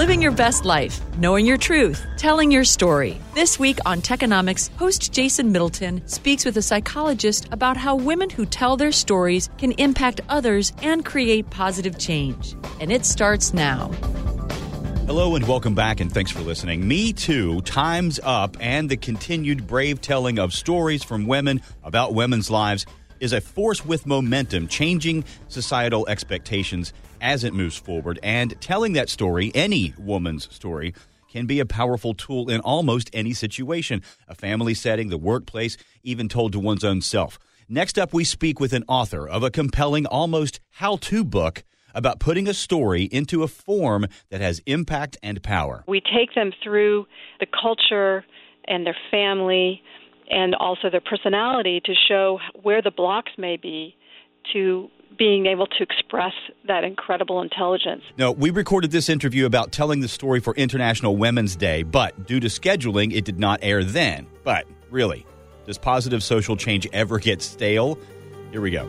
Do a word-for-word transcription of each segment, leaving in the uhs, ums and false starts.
Living your best life, knowing your truth, telling your story. This week on Techonomics, host Jason Middleton speaks with a psychologist about how women who tell their stories can impact others and create positive change. And it starts now. Hello and welcome back, and thanks for listening. Me Too, Time's Up, and the continued brave telling of stories from women about women's lives is a force with momentum, changing societal expectations as it moves forward. And telling that story, any woman's story, can be a powerful tool in almost any situation, a family setting, the workplace, even told to one's own self. Next up, we speak with an author of a compelling, almost how-to book about putting a story into a form that has impact and power. We take them through the culture and their family and also their personality to show where the blocks may be to being able to express that incredible intelligence. No, we recorded this interview about telling the story for International Women's Day, but due to scheduling, it did not air then. But really, does positive social change ever get stale? Here we go.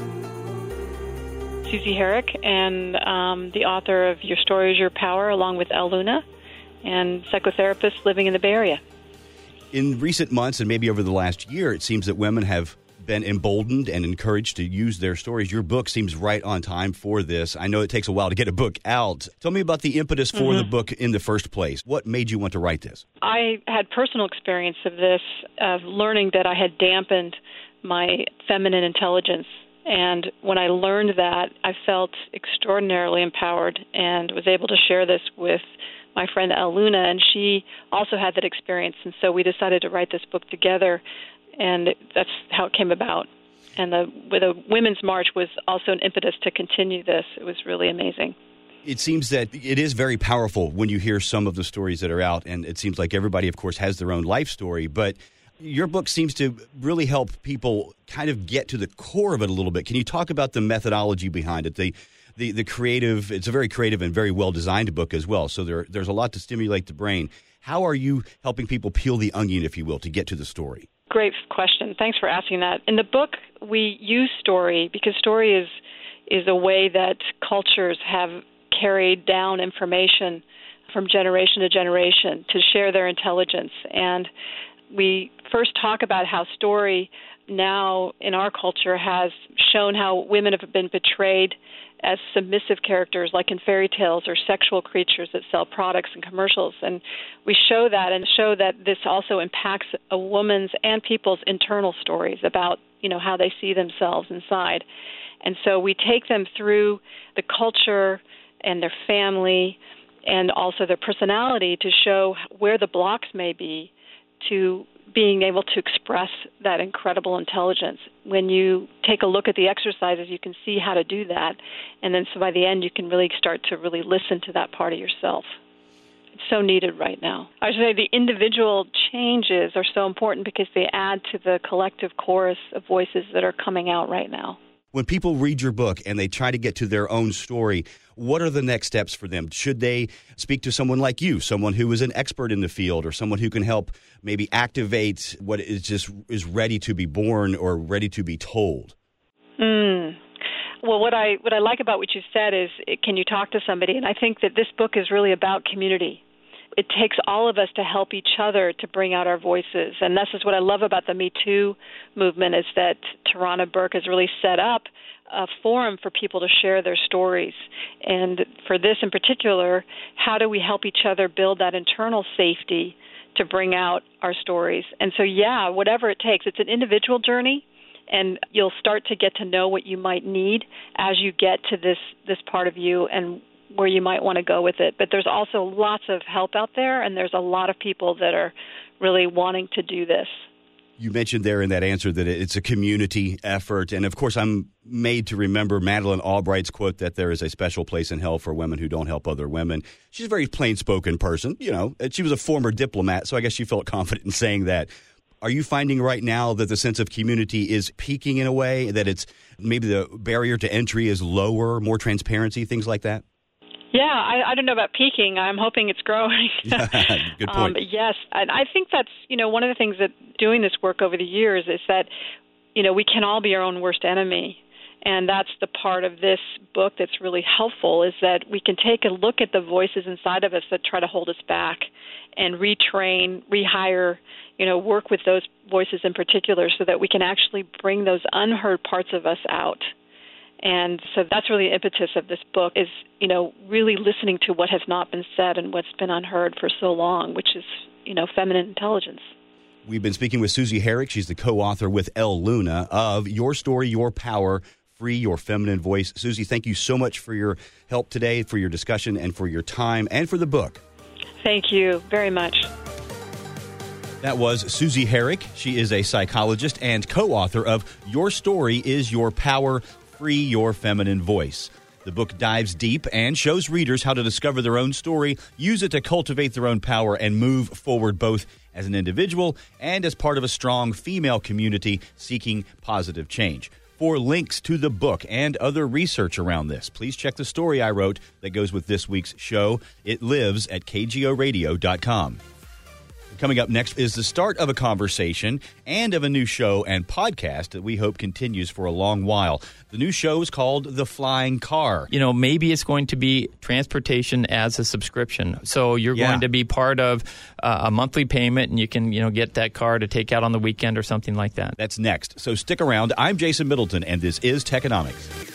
Susie Herrick, and um, the author of Your Story is Your Power, along with El Luna, and psychotherapist living in the Bay Area. In recent months, and maybe over the last year, it seems that women have been emboldened and encouraged to use their stories. Your book seems right on time for this. I know it takes a while to get a book out. Tell me about the impetus for mm-hmm. the book in the first place. What made you want to write this? I had personal experience of this, of learning that I had dampened my feminine intelligence. And when I learned that, I felt extraordinarily empowered and was able to share this with my friend El Luna, and she also had that experience. And so we decided to write this book together, and that's how it came about. And the, the Women's March was also an impetus to continue this. It was really amazing. It seems that it is very powerful when you hear some of the stories that are out, and it seems like everybody, of course, has their own life story, but your book seems to really help people kind of get to the core of it a little bit. Can you talk about the methodology behind it, the the, the creative? It's a very creative and very well-designed book as well, so there there's a lot to stimulate the brain. How are you helping people peel the onion, if you will, to get to the story? Great question. Thanks for asking that. In the book, we use story because story is is a way that cultures have carried down information from generation to generation to share their intelligence. And we first talk about how story now in our culture has shown how women have been portrayed as submissive characters, like in fairy tales, or sexual creatures that sell products and commercials. And we show that and show that this also impacts a woman's and people's internal stories about, you know, how they see themselves inside. And so we take them through the culture and their family and also their personality to show where the blocks may be to being able to express that incredible intelligence. When you take a look at the exercises, you can see how to do that. And then so by the end, you can really start to really listen to that part of yourself. It's so needed right now. I should say the individual changes are so important because they add to the collective chorus of voices that are coming out right now. When people read your book and they try to get to their own story, what are the next steps for them? Should they speak to someone like you, someone who is an expert in the field, or someone who can help maybe activate what is just is ready to be born or ready to be told? Mm. Well, what I what I like about what you said is, can you talk to somebody? And I think that this book is really about community. It takes all of us to help each other to bring out our voices. And this is what I love about the Me Too movement, is that Tarana Burke has really set up a forum for people to share their stories. And for this in particular, how do we help each other build that internal safety to bring out our stories? And so, yeah, whatever it takes. It's an individual journey, and you'll start to get to know what you might need as you get to this, this part of you and where you might want to go with it. But there's also lots of help out there, and there's a lot of people that are really wanting to do this. You mentioned there in that answer that it's a community effort. And, of course, I'm made to remember Madeleine Albright's quote that there is a special place in hell for women who don't help other women. She's a very plain-spoken person, you know. She was a former diplomat, so I guess she felt confident in saying that. Are you finding right now that the sense of community is peaking in a way, that it's maybe the barrier to entry is lower, more transparency, things like that? Yeah, I, I don't know about peaking. I'm hoping it's growing. Good point. Um, but yes, and I think that's, you know, one of the things that doing this work over the years is that, you know, we can all be our own worst enemy. And that's the part of this book that's really helpful, is that we can take a look at the voices inside of us that try to hold us back and retrain, rehire, you know, work with those voices in particular so that we can actually bring those unheard parts of us out. And so that's really the impetus of this book, is, you know, really listening to what has not been said and what's been unheard for so long, which is, you know, feminine intelligence. We've been speaking with Susie Herrick. She's the co-author with Elle Luna of Your Story, Your Power, Free Your Feminine Voice. Susie, thank you so much for your help today, for your discussion, and for your time, and for the book. Thank you very much. That was Susie Herrick. She is a psychologist and co-author of Your Story is Your Power, Free Your Feminine Voice. The book dives deep and shows readers how to discover their own story, use it to cultivate their own power, and move forward both as an individual and as part of a strong female community seeking positive change. For links to the book and other research around this, please check the story I wrote that goes with this week's show. It lives at K G O radio dot com. Coming up next is the start of a conversation and of a new show and podcast that we hope continues for a long while. The new show is called The Flying Car. You know, maybe it's going to be transportation as a subscription. So you're Yeah. going to be part of uh, a monthly payment, and you can, you know, get that car to take out on the weekend or something like that. That's next. So stick around. I'm Jason Middleton, and this is Techonomics.